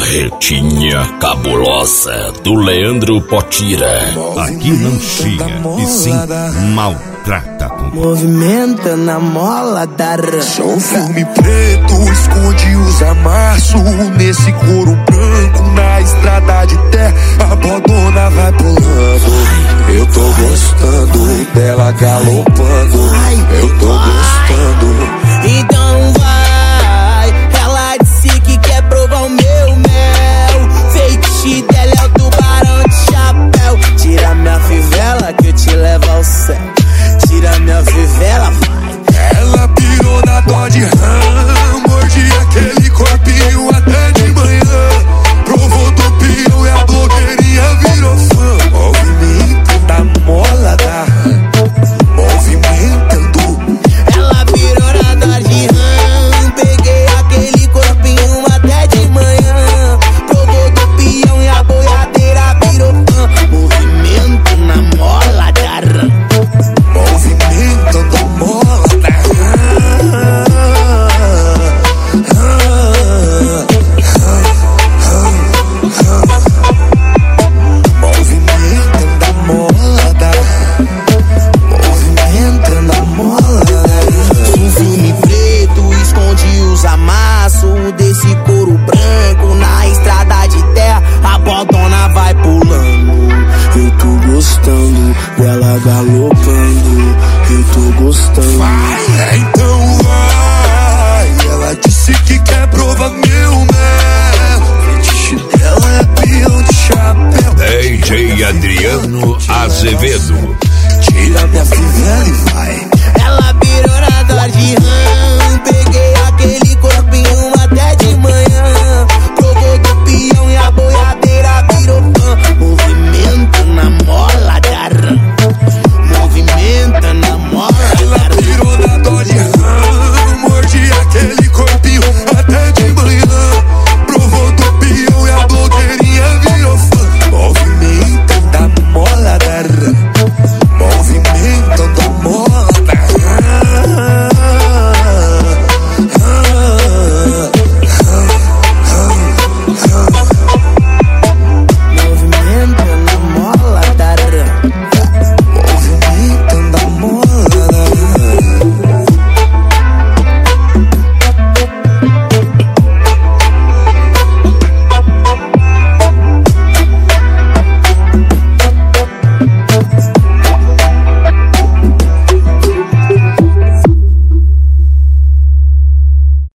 Marretinha cabulosa do Leandro Potira. Aqui não chega, e sim maltrata tudo. Movimenta na mola da Sou filme preto, esconde os amassos. Nesse couro branco, na estrada de terra, a bodona vai pulando. Eu tô gostando dela galopando. Eu tô gostando. Então vai, ela disse que quer provar o meu mel. Feitiço dela é o tubarão de chapéu. Tira minha fivela que eu te levo ao céu. Tira minha fivela, vai. Ela pirou na Dodge Ram, mordi aquele corpinho até de manhã. Provou do pião e a blogueirinha virou fã. Movimento da mola da Ram, movimentando. Ela virou na Dodge Ram, peguei aquele corpinho até de manhã. Provou do pião e a boiadeira virou fã. Movimento na mola da Ram. Movimento da mola da movimento da mola da movimento da mola da Um filme preto esconde os amassos desse couro branco na estrada de terra. A bodona vai pulando. Eu tô gostando dela galopando. Eu tô gostando. Vai, então vai. Ela disse que quer provar meu mel. Fetiche dela é peão de chapéu. DJ Adriano Azevedo.